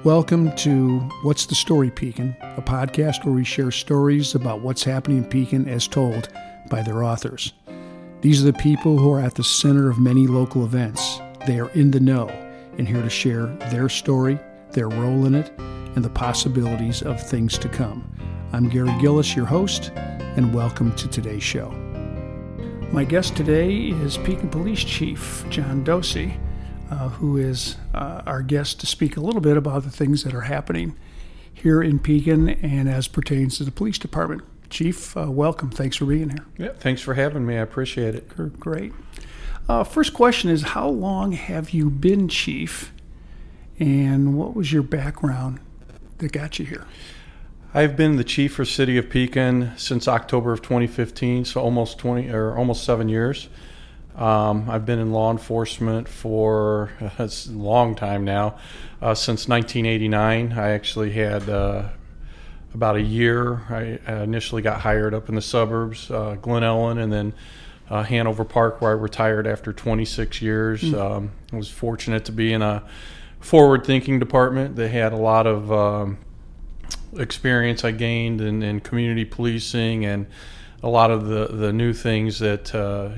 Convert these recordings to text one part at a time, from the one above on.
Welcome to What's the Story, Pekin, a podcast where we share stories about what's happening in Pekin as told by their authors. These are the people who are at the center of many local events. They are in the know and here to share their story, their role in it, and the possibilities of things to come. I'm Gary Gillis, your host, and welcome to today's show. My guest today is Pekin Police Chief John Docy, who is our guest to speak a little bit about the things that are happening here in Pekin and as pertains to the police department. Chief, welcome. Thanks for being here. Yeah, thanks for having me. I appreciate it. Great. First question is, how long have you been chief, and what was your background that got you here? I've been the chief for City of Pekin since October of 2015, so almost 7 years. I've been in law enforcement for a long time now, since 1989. I actually had about a year. I initially got hired up in the suburbs, Glen Ellen, and then Hanover Park, where I retired after 26 years. I was fortunate to be in a forward-thinking department. They had a lot of experience I gained in community policing and a lot of the new things that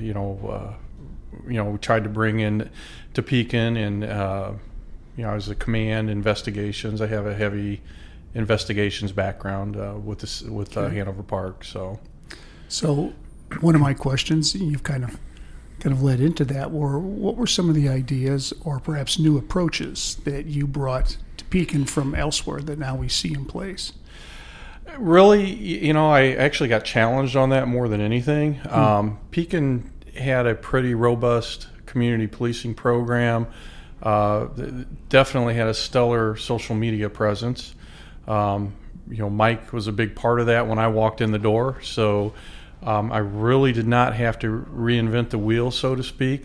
we tried to bring in to Pekin, and I was a command investigations. I have a heavy investigations background with Hanover Park. So one of my questions, you've kind of led into that, what were some of the ideas or perhaps new approaches that you brought to Pekin from elsewhere that now we see in place? Really, I actually got challenged on that more than anything. Pekin had a pretty robust community policing program. Definitely had a stellar social media presence. Mike was a big part of that when I walked in the door. So I really did not have to reinvent the wheel, so to speak.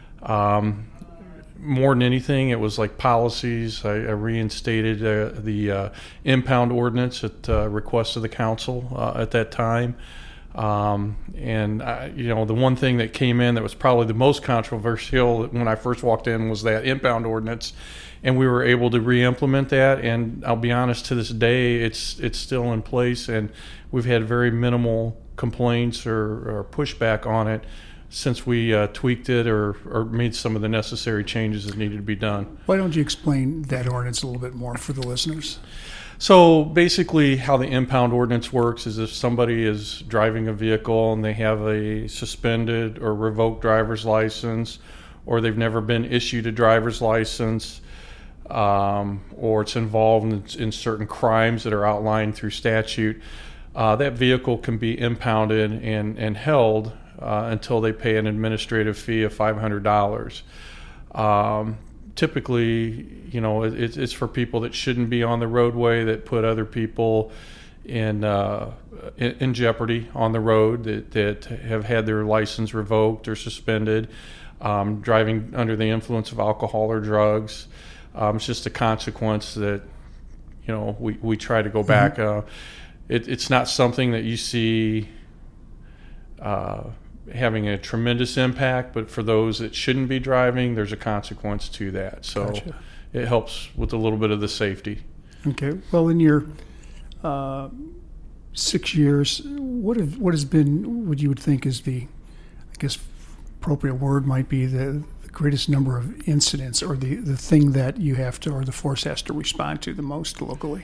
More than anything, it was like policies. I reinstated the impound ordinance at request of the council at that time. The one thing that came in that was probably the most controversial when I first walked in was that impound ordinance, and we were able to re-implement that. And I'll be honest, to this day, it's still in place, and we've had very minimal complaints or pushback on it since we tweaked it or made some of the necessary changes that needed to be done. Why don't you explain that ordinance a little bit more for the listeners? So basically how the impound ordinance works is if somebody is driving a vehicle and they have a suspended or revoked driver's license, or they've never been issued a driver's license, or it's involved in certain crimes that are outlined through statute, that vehicle can be impounded and held until they pay an administrative fee of $500. Typically, it's for people that shouldn't be on the roadway, that put other people in jeopardy on the road, that have had their license revoked or suspended, driving under the influence of alcohol or drugs. It's just a consequence that, we try to go back. It's not something that you see having a tremendous impact, but for those that shouldn't be driving, there's a consequence to that. So Gotcha. It helps with a little bit of the safety. Okay. Well, in your 6 years, what has been what you would think is the, I guess, appropriate word might be the greatest number of incidents, or the thing that you have to, or the force has to respond to the most locally?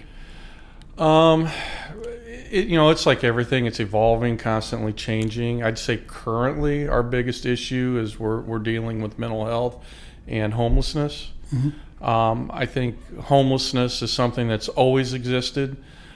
It's like everything. It's evolving, constantly changing. I'd say currently our biggest issue is we're dealing with mental health and homelessness. Mm-hmm. I think homelessness is something that's always existed,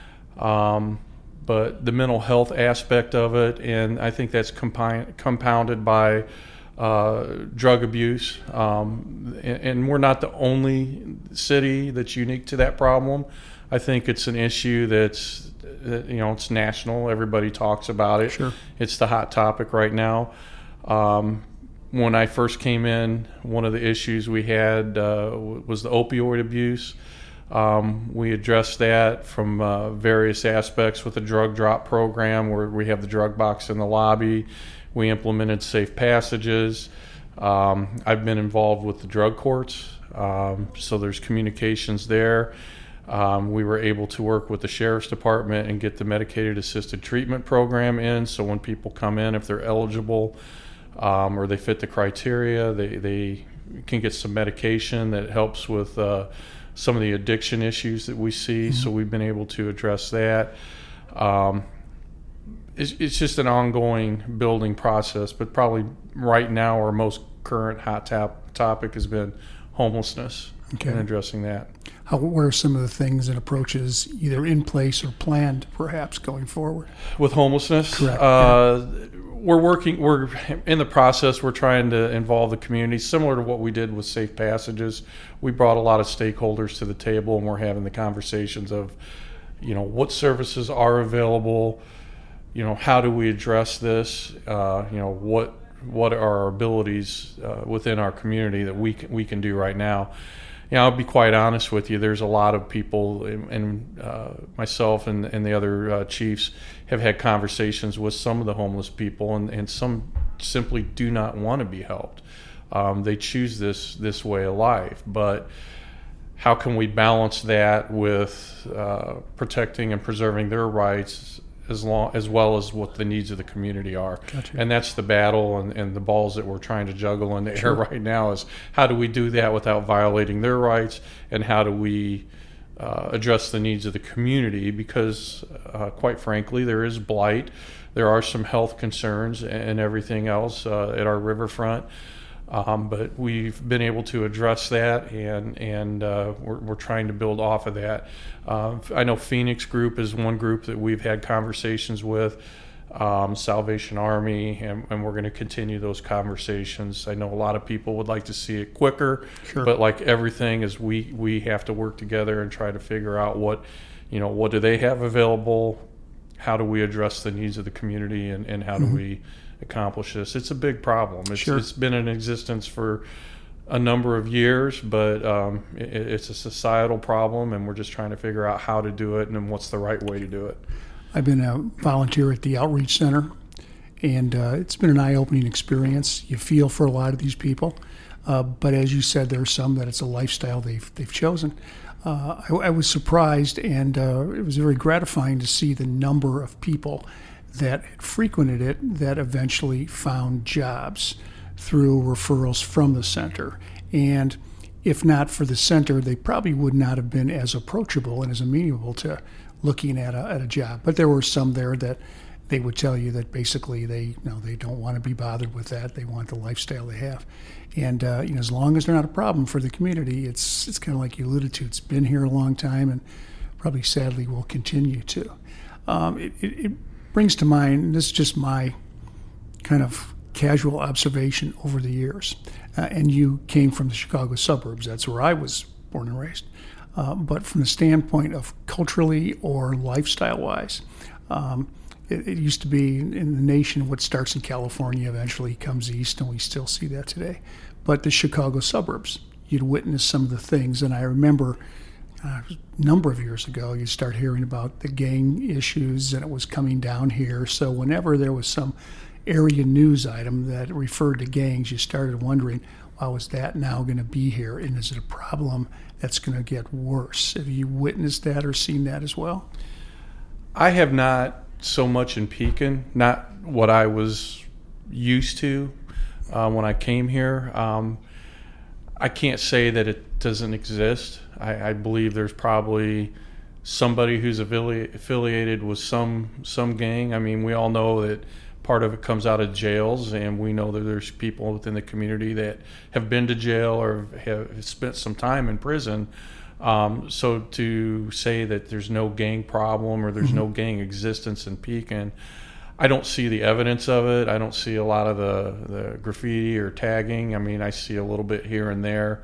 but the mental health aspect of it, and I think that's compounded by drug abuse. And we're not the only city that's unique to that problem. I think it's an issue that's it's national. Everybody talks about it. Sure. It's the hot topic right now. When I first came in, one of the issues we had was the opioid abuse. We addressed that from various aspects with the drug drop program, where we have the drug box in the lobby. We implemented safe passages. I've been involved with the drug courts, so there's communications there. We were able to work with the sheriff's department and get the medicated assisted treatment program in. So when people come in, if they're eligible or they fit the criteria, they can get some medication that helps with some of the addiction issues that we see. Mm-hmm. So we've been able to address that. It's just an ongoing building process, but probably right now our most current hot topic has been homelessness and addressing that. What are some of the things and approaches either in place or planned perhaps going forward? With homelessness? Correct. We're in the process. We're trying to involve the community, similar to what we did with Safe Passages. We brought a lot of stakeholders to the table, and we're having the conversations of, what services are available, how do we address this, what are our abilities within our community that we can do right now. I'll be quite honest with you. There's a lot of people, and myself and the other chiefs have had conversations with some of the homeless people, and some simply do not want to be helped. They choose this way of life, but how can we balance that with protecting and preserving their rights as well as what the needs of the community are? Gotcha. And that's the battle and the balls that we're trying to juggle in the air right now, is how do we do that without violating their rights, and how do we address the needs of the community, because quite frankly there is blight, there are some health concerns and everything else at our riverfront. But we've been able to address that, and we're trying to build off of that. I know Phoenix Group is one group that we've had conversations with, Salvation Army, and we're going to continue those conversations. I know a lot of people would like to see it quicker, but like everything, is we have to work together and try to figure out what do they have available, how do we address the needs of the community, and how do we accomplish this. It's a big problem. It's been in existence for a number of years, but it's a societal problem, and we're just trying to figure out how to do it and what's the right way to do it. I've been a volunteer at the Outreach Center, and it's been an eye-opening experience. You feel for a lot of these people, but as you said, there are some that it's a lifestyle they've chosen. I was surprised, and it was very gratifying to see the number of people that frequented it that eventually found jobs through referrals from the center. And if not for the center, they probably would not have been as approachable and as amenable to looking at a job. But there were some there that they would tell you that basically they don't want to be bothered with that. They want the lifestyle they have. And as long as they're not a problem for the community, it's kind of like you alluded to. It's been here a long time, and probably sadly will continue to. It brings to mind, this is just my kind of casual observation over the years, and you came from the Chicago suburbs. That's where I was born and raised. But from the standpoint of culturally or lifestyle-wise, it used to be in the nation, what starts in California eventually comes east, and we still see that today. But the Chicago suburbs, you'd witness some of the things, and I remember a number of years ago, you start hearing about the gang issues, and it was coming down here. So whenever there was some area news item that referred to gangs, you started wondering, wow, is that now going to be here? And is it a problem that's going to get worse? Have you witnessed that or seen that as well? I have not so much in Pekin, not what I was used to when I came here. I can't say that it doesn't exist. I believe there's probably somebody who's affiliated with some gang. I mean, we all know that part of it comes out of jails, and we know that there's people within the community that have been to jail or have spent some time in prison. So to say that there's no gang problem or there's no gang existence in Pekin, I don't see the evidence of it. I don't see a lot of the graffiti or tagging. I mean, I see a little bit here and there.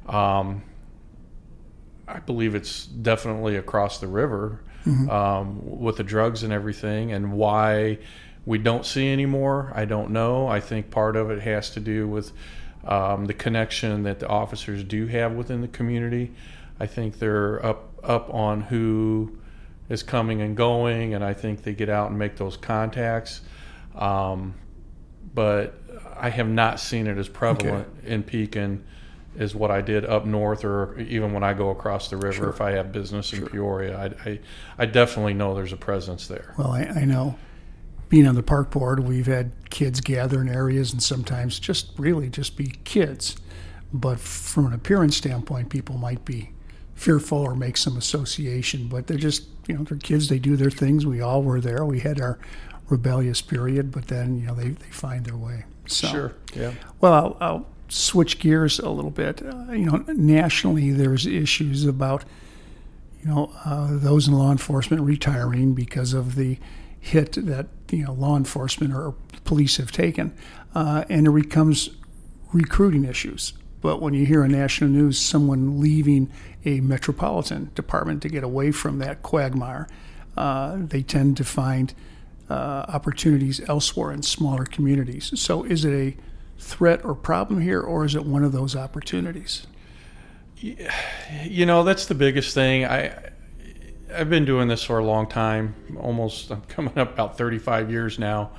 I believe it's definitely across the river with the drugs and everything. And why we don't see any more, I don't know. I think part of it has to do with the connection that the officers do have within the community. I think they're up on who is coming and going, and I think they get out and make those contacts. But I have not seen it as prevalent in Pekin is what I did up north, or even when I go across the river. Sure. If I have business in Sure. Peoria, I definitely know there's a presence there. Well, I know. Being on the park board, we've had kids gather in areas and sometimes just be kids. But from an appearance standpoint, people might be fearful or make some association. But they're just, they're kids. They do their things. We all were there. We had our rebellious period, but then, they find their way. So, Sure, yeah. Well, I'll switch gears a little bit. Nationally, there's issues about, those in law enforcement retiring because of the hit that law enforcement or police have taken, and there becomes recruiting issues. But when you hear in national news someone leaving a metropolitan department to get away from that quagmire, they tend to find opportunities elsewhere in smaller communities. So is it a threat or problem here, or is it one of those opportunities? That's the biggest thing. I've been doing this for a long time. I'm coming up about 35 years now.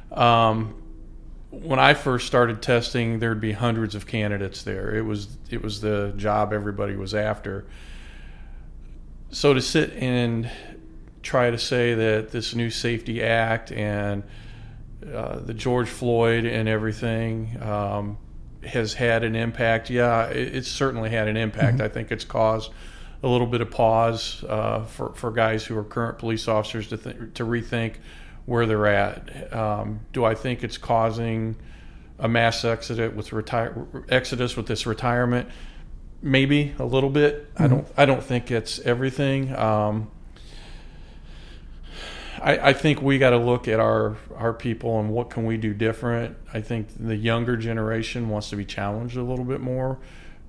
When I first started testing, there'd be hundreds of candidates there. It was the job everybody was after. So to sit and try to say that this new Safety Act and the George Floyd and everything has had an impact, it's certainly had an impact. Mm-hmm. I think it's caused a little bit of pause for guys who are current police officers to rethink where they're at. Do I think it's causing a mass exodus with this retirement? Maybe a little bit. Mm-hmm. I don't think it's everything. I think we got to look at our people and what can we do different. I think the younger generation wants to be challenged a little bit more.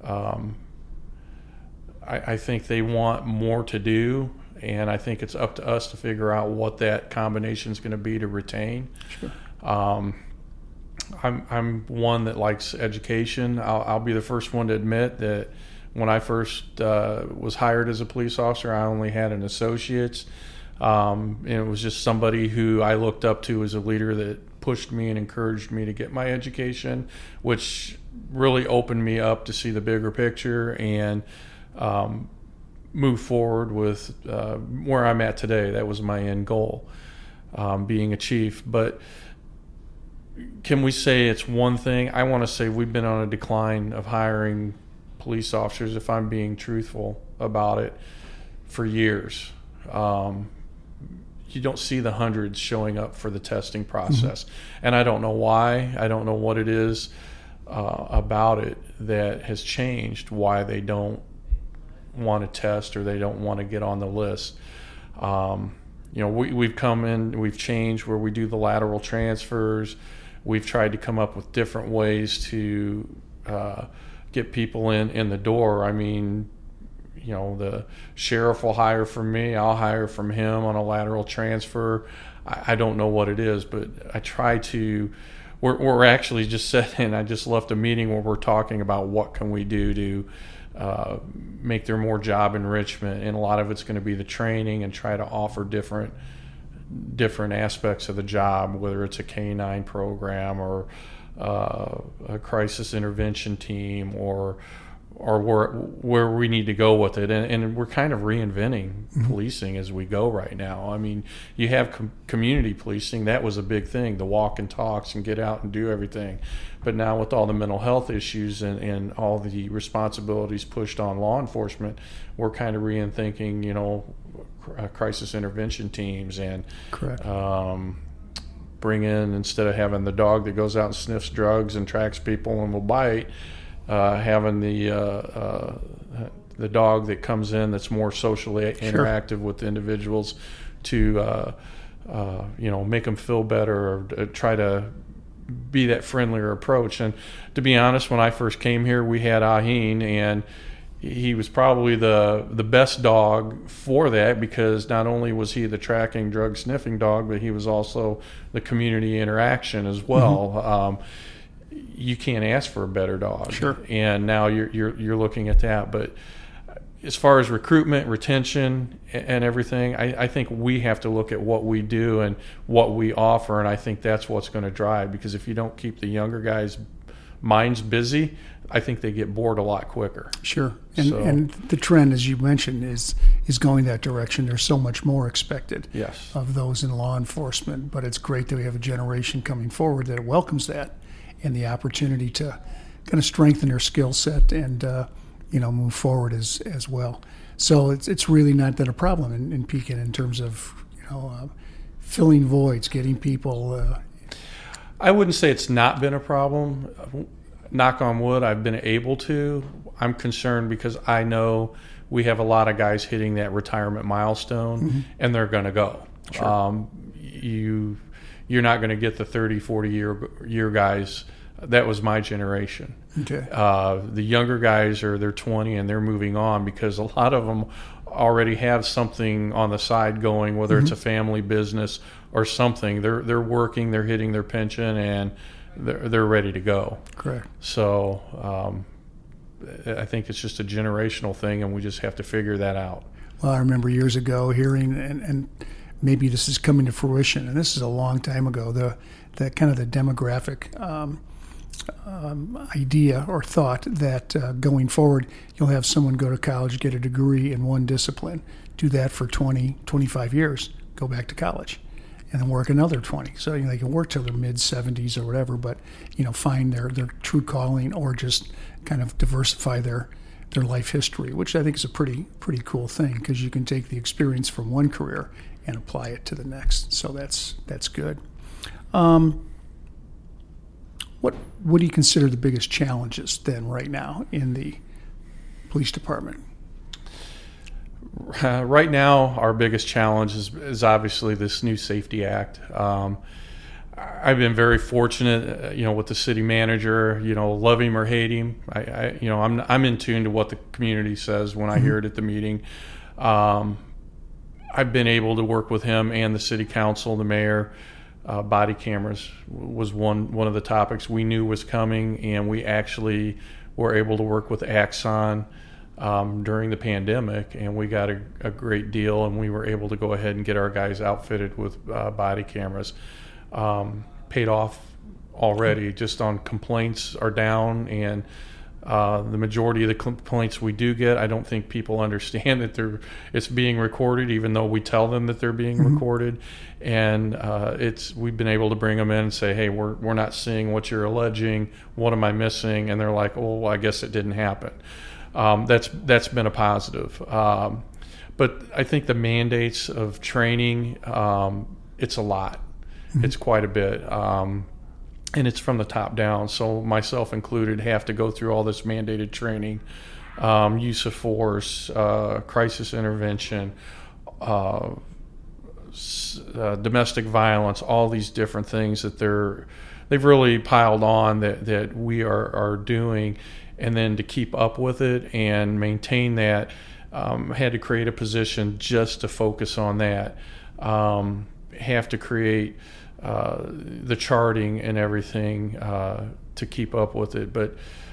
I think they want more to do, and I think it's up to us to figure out what that combination is going to be to retain. Sure. I'm one that likes education. I'll be the first one to admit that when I first was hired as a police officer, I only had an associate's. And it was just somebody who I looked up to as a leader that pushed me and encouraged me to get my education, which really opened me up to see the bigger picture and move forward with where I'm at today. That was my end goal, being a chief. But can we say it's one thing? I want to say we've been on a decline of hiring police officers, if I'm being truthful about it, for years. You don't see the hundreds showing up for the testing process. Mm-hmm. And I don't know why. I don't know what it is about it that has changed, why they don't want to test or they don't want to get on the list. We've come in, we've changed where we do the lateral transfers. We've tried to come up with different ways to get people in the door. I mean, the sheriff will hire from me. I'll hire from him on a lateral transfer. I don't know what it is, but I try to. We're actually just sitting. I just left a meeting where we're talking about what can we do to make there more job enrichment, and a lot of it's going to be the training and try to offer different aspects of the job, whether it's a K-9 program or a crisis intervention team or where we need to go with it. And we're kind of reinventing mm-hmm. policing as we go right now. I mean, you have community policing. That was a big thing, the walk and talks and get out and do everything. But now with all the mental health issues and all the responsibilities pushed on law enforcement, we're kind of rethinking, crisis intervention teams and correct. Bring in, instead of having the dog that goes out and sniffs drugs and tracks people and will bite, having the dog that comes in that's more socially interactive sure. with individuals to make them feel better or try to be that friendlier approach. And to be honest, when I first came here, we had Aheen, and he was probably the best dog for that, because not only was he the tracking drug sniffing dog, but he was also the community interaction as well. Mm-hmm. You can't ask for a better dog. Sure. And now you're looking at that. But as far as recruitment, retention, and everything, I think we have to look at what we do and what we offer, and I think that's what's going to drive. Because if you don't keep the younger guys mind's busy, I think they get bored a lot quicker. Sure. And the trend, as you mentioned, is going that direction. There's so much more expected Yes. of those in law enforcement, but it's great that we have a generation coming forward that welcomes that and the opportunity to kind of strengthen their skill set and move forward as well. So it's really not that a problem in Pekin in terms of filling voids, getting people. I wouldn't say it's not been a problem. Knock on wood, I've been able to. I'm concerned because I know we have a lot of guys hitting that retirement milestone, and they're going to go. Sure. You're not going to get the 30, 40 year guys. That was my generation. Okay. The younger guys they're 20 and they're moving on because a lot of them already have something on the side going, whether it's a family business or something. They're working, they're hitting their pension, and they're ready to go. Correct. So I think it's just a generational thing, and we just have to figure that out. Well, I remember years ago hearing, and maybe this is coming to fruition, and this is a long time ago, the kind of the demographic idea or thought that going forward, you'll have someone go to college, get a degree in one discipline, do that for 20, 25 years, go back to college, and then work another 20. So they can work till their mid-70s or whatever, but find their true calling or just kind of diversify their life history, which I think is a pretty cool thing because you can take the experience from one career and apply it to the next. So that's good. What do you consider the biggest challenges then right now in the police department? Right now, our biggest challenge is obviously this new Safety Act. I've been very fortunate, with the city manager. Love him or hate him, I'm in tune to what the community says when I hear it at the meeting. I've been able to work with him and the city council, the mayor. Body cameras was one of the topics we knew was coming, and we actually were able to work with Axon during the pandemic, and we got a great deal, and we were able to go ahead and get our guys outfitted with body cameras. Paid off already, just on complaints are down, and the majority of the complaints we do get, I don't think people understand that it's being recorded, even though we tell them that they're being recorded. And we've been able to bring them in and say, hey, we're not seeing what you're alleging. What am I missing? And they're like, oh, well, I guess it didn't happen. That's been a positive. But I think the mandates of training, it's a lot. It's quite a bit. And it's from the top down. So myself included have to go through all this mandated training, use of force, crisis intervention, domestic violence, all these different things that they've really piled on that we are doing. And then to keep up with it and maintain that, had to create a position just to focus on that. Have to create the charting and everything to keep up with it, but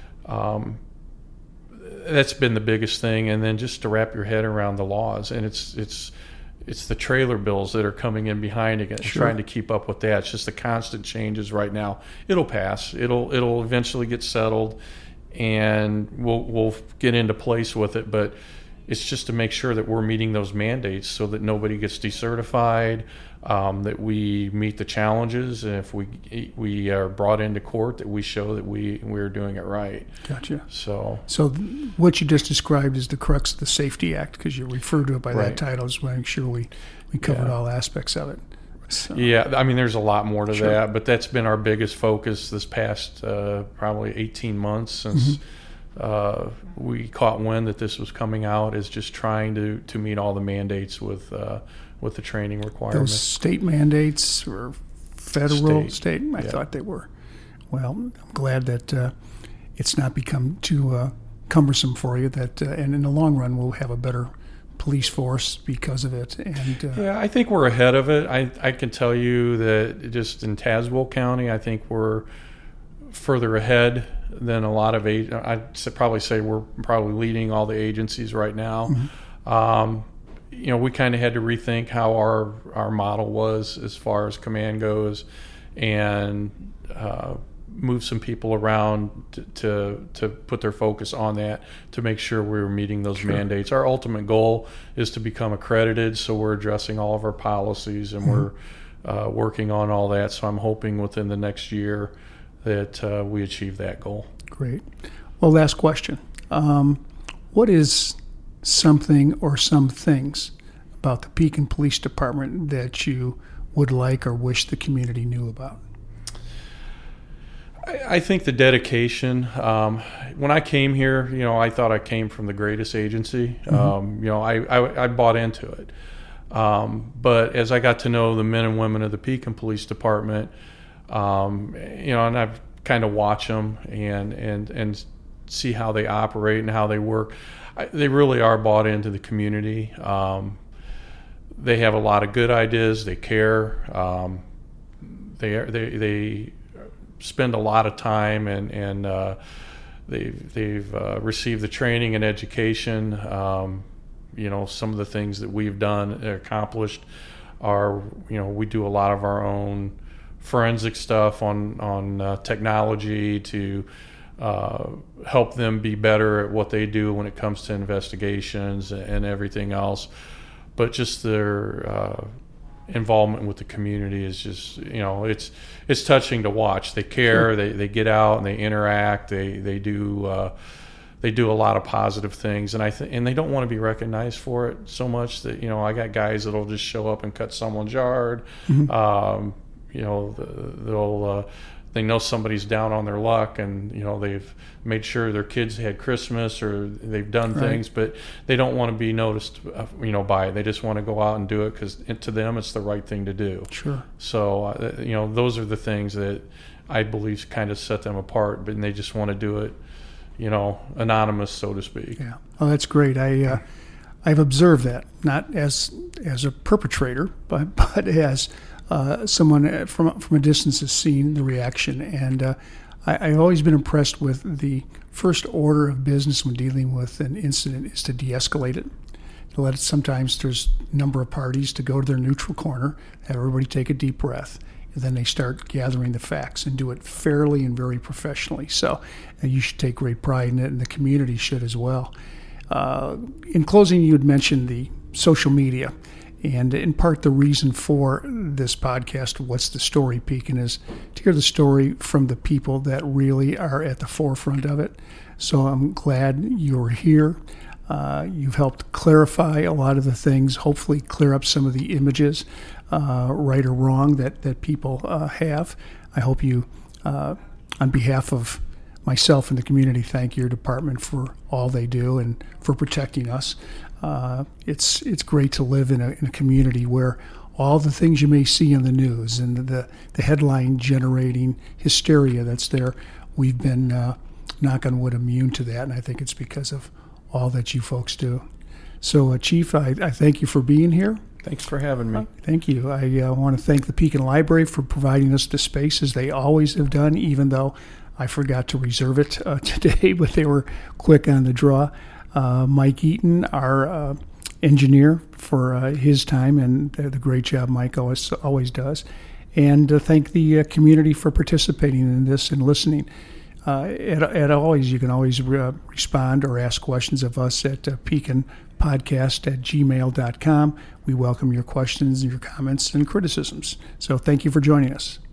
that's been the biggest thing. And then just to wrap your head around the laws, and it's the trailer bills that are coming in behind it, Sure. Trying to keep up with that. It's just the constant changes right now. It'll pass. It'll eventually get settled, and we'll get into place with it. But it's just to make sure that we're meeting those mandates so that nobody gets decertified, that we meet the challenges, and if we are brought into court, that we show that we're doing it right. Gotcha. So what you just described is the crux of the Safety Act, because you referred to it by Right. that title. Just want to make sure we covered all aspects of it. So, yeah, I mean, there's a lot more to Sure. that, but that's been our biggest focus this past probably 18 months since we caught wind that this was coming out, is just trying to meet all the mandates with the training requirements. those state mandates or federal, State. I Yeah. thought they were. Well, I'm glad that it's not become too cumbersome for you. That and in the long run, we'll have a better police force because of it. And Yeah, I think we're ahead of it. I can tell you that just in Tazewell County, I think we're further ahead than a lot of I'd probably say we're probably leading all the agencies right now. We kind of had to rethink how our model was as far as command goes, and move some people around to put their focus on that, to make sure we're meeting those mandates. Our ultimate goal is to become accredited, so we're addressing all of our policies, and we're working on all that. So I'm hoping within the next year that we achieve that goal. Great. Well, last question. What is something or some things about the Pekin Police Department that you would like or wish the community knew about? I think the dedication. When I came here, I thought I came from the greatest agency. I bought into it. But as I got to know the men and women of the Pekin Police Department, and I've kind of watch them and see how they operate and how they work, they really are bought into the community. They have a lot of good ideas. They care. They spend a lot of time, and they've received the training and education. Some of the things that we've done accomplished are, we do a lot of our own forensic stuff on technology to help them be better at what they do when it comes to investigations and everything else. But just their involvement with the community is just, it's touching to watch. They care. Sure. They get out and they interact. They do a lot of positive things, and they don't want to be recognized for it so much that I got guys that'll just show up and cut someone's yard. Mm-hmm. They know somebody's down on their luck, and they've made sure their kids had Christmas, or they've done things, but they don't want to be noticed, by it. They just want to go out and do it because to them it's the right thing to do. Sure. So those are the things that I believe kind of set them apart, but they just want to do it, anonymous, so to speak. Yeah. Oh, that's great. I've observed that, not as a perpetrator, but as someone from a distance has seen the reaction, and I've always been impressed with the first order of business when dealing with an incident is to de-escalate it. To let it, sometimes there's a number of parties to go to their neutral corner, have everybody take a deep breath, and then they start gathering the facts and do it fairly and very professionally. So you should take great pride in it, and the community should as well. In closing, you had mentioned the social media. And in part, the reason for this podcast, What's the Story, Pekin, is to hear the story from the people that really are at the forefront of it. So I'm glad you're here. You've helped clarify a lot of the things, hopefully clear up some of the images, right or wrong, that people have. I hope you, on behalf of myself and the community, thank your department for all they do and for protecting us. It's great to live in a community where all the things you may see in the news and the headline generating hysteria that's there, we've been, knock on wood, immune to that, and I think it's because of all that you folks do. So, Chief, I thank you for being here. Thanks for having me. Thank you. I want to thank the Pekin Library for providing us the space, as they always have done, even though I forgot to reserve it today, but they were quick on the draw. Mike Eaton, our engineer, for his time and the great job Mike always does. And thank the community for participating in this and listening. You can always respond or ask questions of us at pekinpodcast@gmail.com. We welcome your questions and your comments and criticisms. So thank you for joining us.